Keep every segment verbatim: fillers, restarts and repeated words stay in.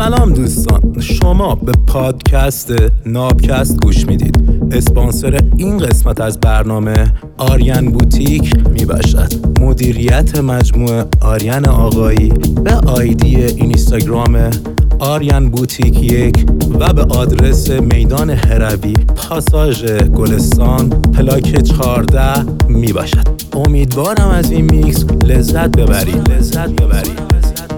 سلام دوستان، شما به پادکست نابکست گوش میدید. اسپانسر این قسمت از برنامه آریان بوتیک میباشد. مدیریت مجموعه آریان آقایی به آیدی اینستاگرام آریان بوتیک یک و به آدرس میدان هروی پاساژ گلستان پلاک چهارده میباشد. امیدوارم از این میکس لذت ببرید. لذت ببرید.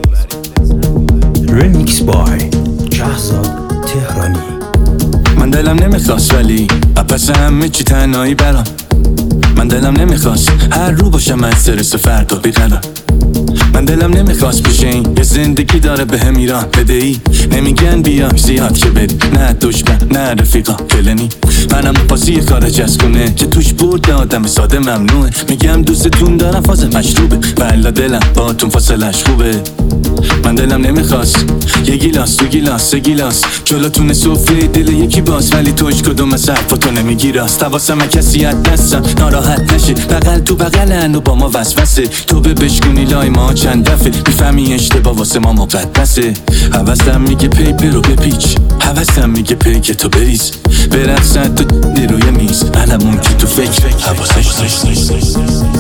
ریمیکس بای شهزاد تهرانی. من دلم نمیخواست ولی اپس همه چی تنهایی برام. من دلم نمیخواست هر رو باشم استرس فردا بیقرار. من دلم نمیخواست بشه این یه زندگی داره به هم ایران بدهی. نمیگن بیا زیاد که بری، نه دشمن نه رفیقا کلنی. منم بازی خارج از خونه که توش برد آدم ساده ممنوعه. میگم دوستتون دارم فاز مشروبه ولی دلم با تون فاصلش خوبه. من دلم نمیخواست یه گیلاس دو گیلاس سه گیلاس جلوتون سفره دل یکی باز، ولی توش کدوم از حرفاتو نمیگی راست. حواسم کسی از دستم ناراحت نشه، بغل تو بغلن و با ما وسوسه. تو به بشکنی لای ما چند دفعه میفهمی اشتباه واسه ما مقدسه. حواسم میگه پیپر رو بپیچ، حواسم میگه پیک تو بریز برقصد تو روی میز. منمون که تو فکر حواسش نیست.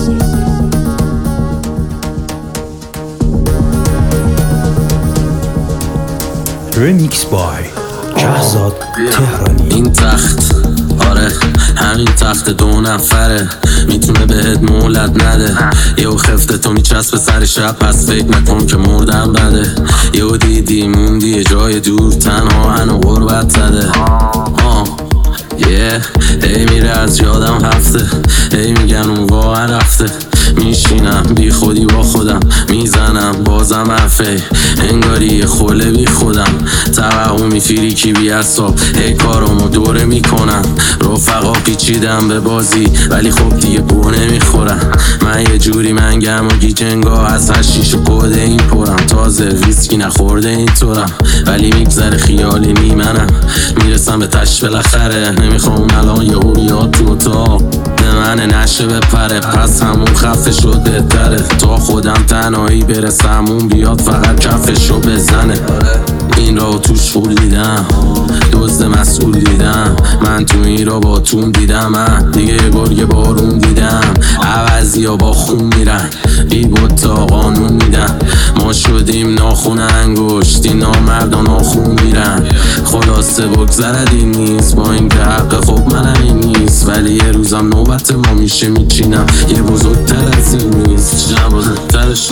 ریمیکس بای شهزاد تهرانی. این تخت آره همین تخت دو نفره، میتونه بهت مولد نده. یهو خفته تو میچسبه سر شب، پس فکر نکن که مردم بده. یهو دیدی موندی یه جای دور تنها هنو غربت زده. آه یه ای میره از یادم هفته، ای میگن اون واقعا رفته. میشینم بی خودی با خودم میزنم بازم حرفه، انگاری یه خوله بی خودم. توقع میفیری کی بی اصاب، هی کارامو دوره میکنم. رفقا پیچیدم به بازی ولی خب دیگه بو نمیخورم. من یه جوری منگم و گیجنگاه از هر شیش و کده این پرم. تازه ویسکی نخورده این طورم ولی میگذره خیالی نیمنم. میرسم به تش بالاخره، نمیخوام الان یه اوریات تو اتاق به من نشه بپره. پس همون خفه شده تره تا خودم تنهایی برسم اون بیاد فقط کفشو بزنه. این را توش خول دیدم، دزد مسئول دیدم. من تو این را با تون دیدم، من دیگه گرگ بارون دیدم. عوضی ها با خون میرن، بی بود تا قانون میدن. ما شدیم ناخون انگشتی، نامردان آخون میرن. خلاصه بگذرد این نیست با این که حق خب منم این نیست. ولی یه روزم نوبت ما میشه میچینم یه بزرگتر از این نیست. چه بزرگترش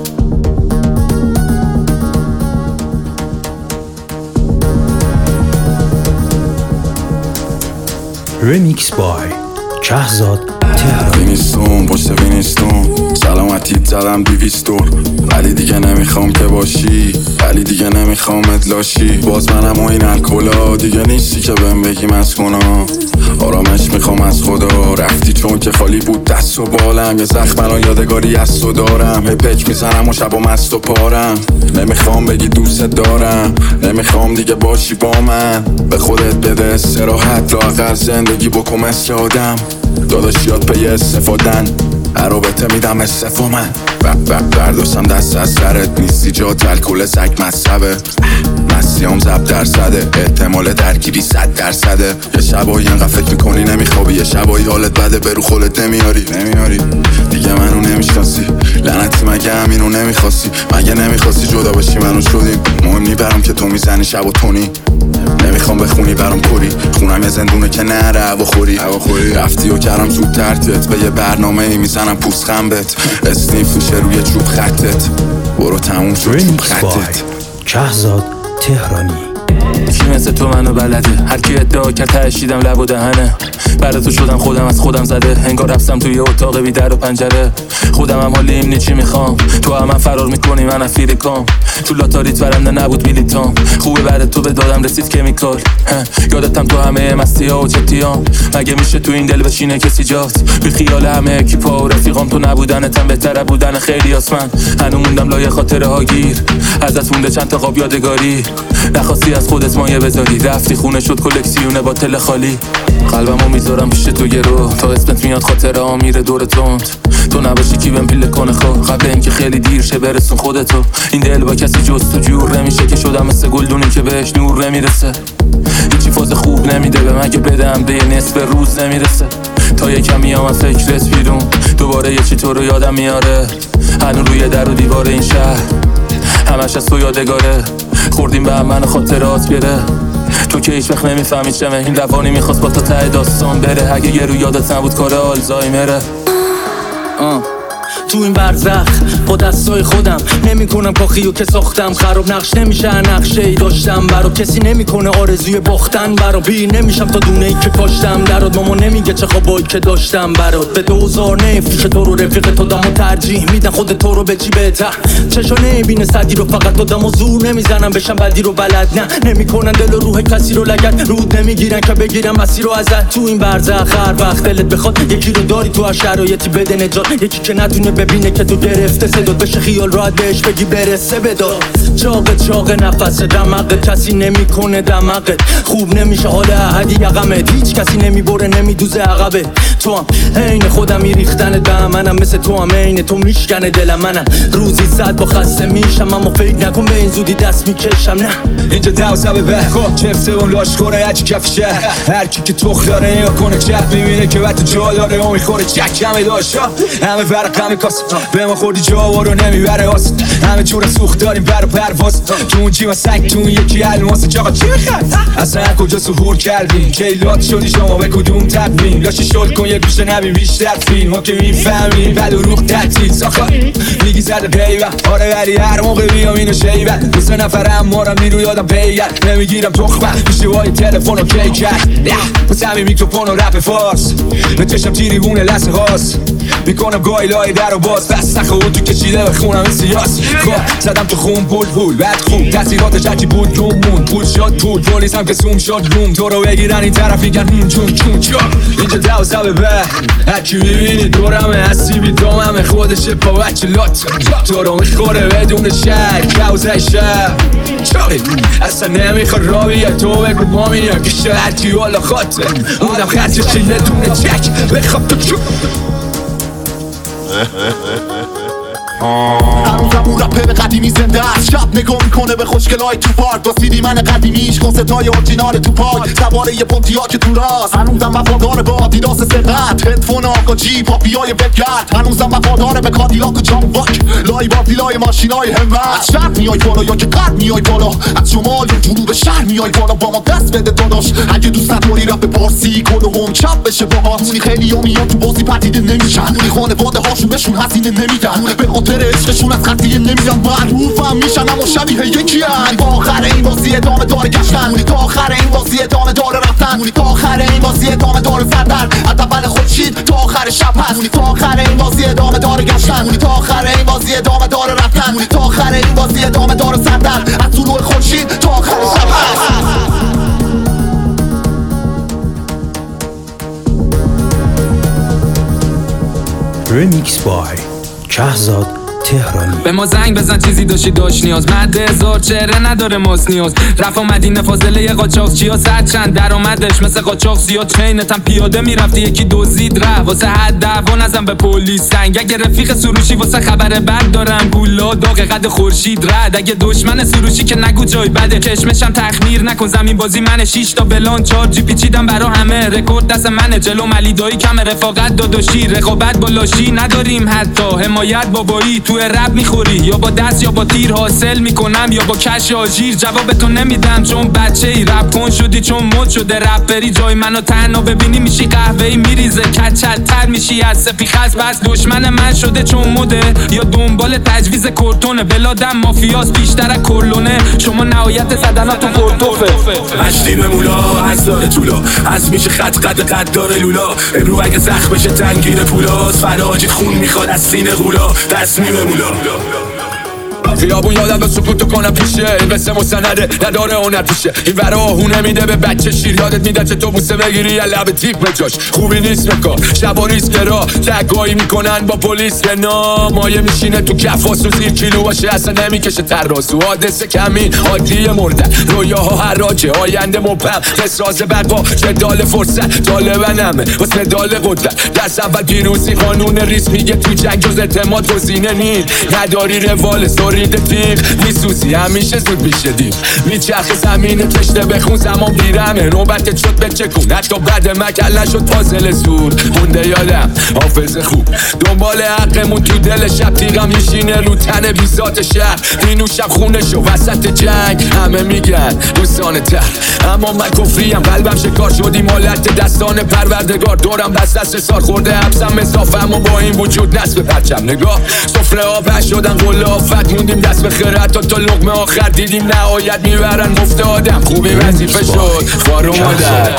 ریمیکس بای شهزاد تهرانی. وینستون پشت وینستون سلامتی زدم دیویستور، ولی دیگه نمیخوام که باشی، ولی دیگه نمیخوام ادلاشی. باز منم و این الکلا دیگه نیستی که بهم بگی مسکونا. آرامش میخوام از خدا، رفتی چون که خالی بود دست و بالم. یه زخم الان یادگاری از تو دارم، هی پک میزنم و شب و مست و پارم. نمیخوام بگی دوست دارم، نمیخوام دیگه باشی با من. به خودت بده استراحت، لااقل زندگی بکن مثل آدم. داداش یاد به یه استفادن، عرابطه میدم استفا من. برداشتم دست از سرت، نیستی جا الکل سگ مصبه. مسیام زب درصده، احتمال درگیری صد درصده. یه شبایی انقدر فکر میکنی نمیخوابی، یه شبایی حالت بده برو خولت نمیاری نمیاری دیگه منو نمیشناسی. لعنتی مگه همینو نمیخواستی؟ مگه نمیخواستی جدا باشی منو شدیم؟ مهم نی برام که تو میزنی شب و تونی. نمیخوام بخونی برام کری، خونم یه زندونه که نره هوا خوری. رفتی و کردم زود ترتت، به یه برنامه ای میزنم پوست خنبت. اسنیف میشه روی چوب خطت، برو تموم شد چوب خطت. شهزاد تهرانی. کی مثل تو منو بلده، هر کی ادعا کرد تشیدم لب و دهنه. برای تو شدم خودم از خودم زده، انگار رفتم توی اتاق بی در و پنجره. خودم هم حال این چی میخوام، تو هم, هم فرار میکنی من افیر کام. تو لاتاریت برنده نبود میلیتام، خوبه بعد تو به دادم رسید کمیکال. یادتم تو همه مستی ها و چتیام، مگه میشه تو این دل بشینه کسی جات؟ بی خیال همه اکیپا و رفیقام تو نبودنتم بهتره بودن خیلی آسمن. هنو موندم لای خاطره ها گیر، ازت مونده چند تا قاب یادگاری. نخواستی از خودت مایه بذاری، رفتی خونه شد کلکسیونه با تل خالی. قلبمو میذارم پیش تو گرو تا اسمت میاد خاطره ها میره دور تند تو نباشی کی بهم پیله کنه خو قبل اینکه خیلی دیر شه برسون خودتو این دل با کسی جز تو جور نمیشه که شدم مثل گلدونی که بهش نور نمیرسه هیچی فاز خوب نمیده به مگه بدم به نصف روز نمیرسه تا یه کمی هم از فکرت بیرون دوباره یه چی تو رو یادم میاره هنو روی در و دیوار این شهر همش از تو یادگاره خوردیم به هم من خاطرات گره تو که هیچ وقت نمیفهمی چمه این روانی میخواست با تا ته داستان بره اگه یه رو یادت نبود کار آلزایمره آه تو این برزخ با دستای خودم نمی کنم کاخیو که ساختم خراب نقش نمیشه نقشه ای داشتم برا کسی نمیکنه آرزوی باختن برا بیر نمیشم تا دونه ای که کاشتم درات ماما نمیگه چه خوابایی که داشتم برات به دوزار نفروش تو رو رفیق تو دمو ترجیح میدن خود تو رو به چی بهتر چشا نمیبینه صدی رو فقط تو دمو زور نمیزنم بشم بدی رو بلد نه نمیکنن دل و روح کسی رو لگد رود نمیگیرن که بگیرم مسیر رو ازت تو این برزخ هر وقت دلت بخواد یکی رو داری تو هر شرایطی بده نجات یکی که نتونه ببینه که تو گرفته صدات بشه خیال راحت بهش بگی برسه بدار چاق چاق نفس دماغت کسی نمیکنه دماغت خوب نمیشه حال احدی یقمت هیچ کسی نمیبره نمیدوزه عقبه تو هم عین خودم میریختن دم منم مثل تو هم عین تو میشکنه دلم منم روزی صد با خسته میشم اما فکر نکن به این زودی دست میکشم نه اینجا دوزه به خب چفته اون لاشخوره هرچی کفشه هرکی که تخ داره یا کنه چپ میبینه که وقت جا داره و میخوره چک همه داشت همه فرق همه کاس به ما خوردی جا رو نمیبره هست همه جور سوخت داریم بر و پرواز تو اون جیما سنگ تو اون یکی الماس چاقا چی میخواد اصلا کجا سهور کردیم کیلات شدی شما به کدوم تبین لاشی شل کن یه گوشه نبین بیشتر فیلم ما که میفهمیم بد و روح تعطیل ساخت میگی زده بیوه آره ولی هر موقع بیام اینو شیوه دو سه نفرم مارم نیرو یادم بیگرد نمیگیرم تخمه میشه وای تلفن رو کی کرد پس همین میکروفون و رپ فارس به چشم تیری بونه لحظه هاست میکنم گایلای در و باز دست نخود تو کشیده بخونم این سیاس خب زدم تو خون پول پول بعد خوب تاثیراتش هرچی بود دوم مون پول شد پول پولیس هم که سوم شد روم تو رو بگیرن این طرف میگن هون چون چون چون اینجا دوزه به به هرکی میبینی دورمه هستی بی داممه خودشه با بچه لات تو رو میخوره بدون شک دوزه شب اصلا نمیخواد را بیه تو بگو ما میگم که شهرکی والا خاطر اونم خطش یه دونه چک بخواب تو چون هنوزم اون رپر قدیمی زنده است شب نگاه میکنه به خوشگلای تو پارک با سیدی من قدیمیش کنسرتای اورجینال تو پارک سواره یه پونتیا که تو راست هنوزم وفادار به آدیداس سرقت هدفون آقا جی پاپیای بگرد هنوزم وفادار به کادیلاک و جام واک لای با دیلای ماشینای همت شرق میای بالا یا که قرد میای بالا از شمال یا جنوب شهر میای بالا با ما دست بده داداش اگه دوست نداری رپ پارسی کل هم چپ بشه باهات مونی خیلی ها میان تو بازی پدیده نمیشن مونی خانواده هاشون بهشون هزینه نمیدن به خاطر عشقشون از خطیه نمیدن معروفم میشن اما شبیه یکی هن تا آخر این بازی ادامه داره گشتن مونی تا آخر این بازی ادامه داره رفتن مونی تا آخر این بازی ادامه داره زدن از اول خورشید تا آخر شب هست مونی تا آخر این بازی ادامه داره گشتن مونی تا آخر این بازی ادامه داره رفتن مونی تا آخر این بازی ادامه داره زدن از طلوع خورشید تا آخر شب هست Remix by شهزاد تهرانی. به ما زنگ بزن چیزی داشتی داشت نیاز مد هزار چهره نداره ماس نیاز رفت مدینه فاضله یه قاچاق چیا صد چند درآمدش مثل قاچاق زیاد چینتم پیاده میرفتی یکی دزدید ره واسه حد دعوا نزن به پلیس سنگ اگه رفیق سروشی واسه خبر بد دارن گولا داغ قد خورشید رد اگه دشمن سروشی که نگو جای بده کشمشم تخمیر نکن زمین بازی من شش تا بلان چهار جی پیچیدم برا همه رکورد دست منه جلو ملیدایی کم رفاقت داداشی رقابت با لاشی نداریم حتی حمایت بابایی تو رپ میخوری یا با دست یا با تیر حاصل میکنم یا با کش آژیر جواب تو نمیدم چون بچه ای رپ کن شدی چون مد شده رپری جای منو تنها ببینی میشی قهوه‌ای میریزه کچلتر میشی از سپی خز بس دشمن من شده چون مده یا دنبال تجویز کورتونه بلادم مافیاس بیشتر از کلونه شما نهایت زدنات تو پورتوفه مشتیم مولا از داره طولا از میشه خط قد قد داره لولا امرو اگه زخم بشه تنگیر پولاست فراجید خون میخواد از سینه غولا دست میمه مولا خیابون یادم به سکوتو کنم پیشه این قصه مستنده نداره هنر پیشه این ورا هونه میده به بچه شیر یادت میده چه تو بوسه بگیری یا لب تیپ به جاش خوبی نیست بکار شب و ریز گرا تگایی میکنن با پلیس به نام مایه میشینه تو کفاس و زیر کیلو باشه اصلا نمیکشه تراسو حادثه کمین عادی مردن رویاها حراجه آینده مبهم قصاص بقا جدال فرصت طالبنمه واسه مدال قدرت دست اول پیروزی قانون ریس میگه تو جنگ جز اعتماد گزینه نیست نداری روال سرید تیغ میسوزی همیشه زود میشه دیر میچرخ زمین تشته بخون زمان بیرمه نوبتت شد بچکون حتی بعد مکل نشد پازل زور مونده یادم حافظ خوب دنبال حقمون تو دل شب تیغم میشینه رو تن بیزات شهر مینوشم خونه شو وسط جنگ همه میگن دوستان تر اما من کفریم قلبم شکار شدی مالت دستان پروردگار دورم دست دست سار خورده حبسم اضافم و با این وجود نصب پرچم نگاه سفره آب شدن قله آفت موندیم دست به خیرت تا تا لقمه آخر دیدیم نهایت میبرن مفت آدم خوبی وظیفه شد خار اومدن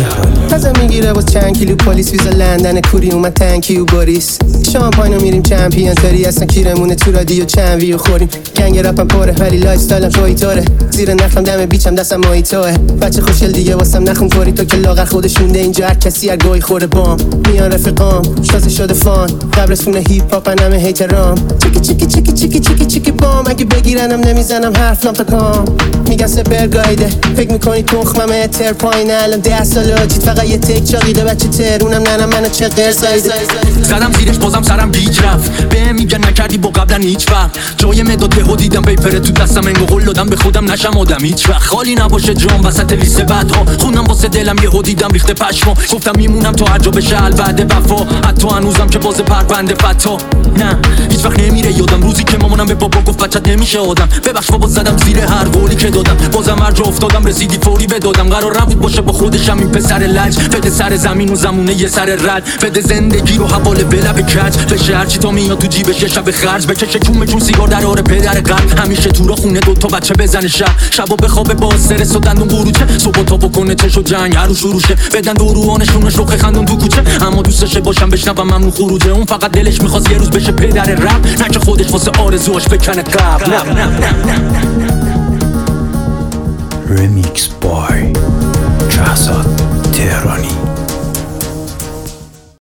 ازم میگیره باز چند کیلو پلیس ویزا لندن کوری اومد تنکی و باریس شامپاینو میریم چمپیون تاری اصلا کیرمونه تو رادیو چند ویو خوریم گنگ رپم پاره ولی لایف استایلم شویتاره زیر نخلم دم بیچم دستم مایتاه بچه خوشگل دیگه واسم نخون کوری تو که لاغر خودش مونده اینجا هر کسی هر گوی خورده بام میان رفیقام شازه شده فان قبرستون هیپ هاپ انم هیترام چیکی چیکی چیکی چیکی چیکی چیکی بام اگه بگیرنم نمیزنم حرف نام تا کام میگن سپر گایده فکر میکنی تخمم تر پایین الان ده ساله آجید فقط یه تک چاقیده بچه ترونم ننم منو چه قرصایده زدم زیرش بازم سرم گیج رفت به میگن نکردی با قبلا هیچ وقت جای مداد یهو دیدم پیپر تو دستم انگو قول دادم به خودم نشم آدم هیچ وقت خالی نباشه جام وسط لیست بعدها خونم واسه دلم یهو دیدم ریخته پشما گفتم میمونم تا هر جا بشه الوعده وفا حتی هنوزم که باز پرونده فتا نه هیچ وقت نمیره یادم روزی که مامانم به بابا گفت بچت نمیشه آدم ببخش بابا زدم زیر هر قولی که دادم بازم هر جا افتادم رسیدی فوری بدادم قرار نبود باشه با خودشم این پسر لج بده سر زمین و زمونه یه سر رد بده زندگی رو حواله بلا به کج بشه هرچی تا میاد تو جیبش یه شب خرج بکشه چون چون سیگار در آره پدر قلب همیشه تو را خونه دوتا بچه بزنه شب شبا بخوابه با استرس و دندون قروچه صبح تا بکنه چش و جنگ هر رو شروع شه بدن دوروانشون شوخ خندون تو کوچه اما دوستش باشم بشنوم ممنون خروجه اون فقط دلش میخواست یه روز بشه پدر رپ نه که خودش واسه آرزوهاش بکنه قبل Remix by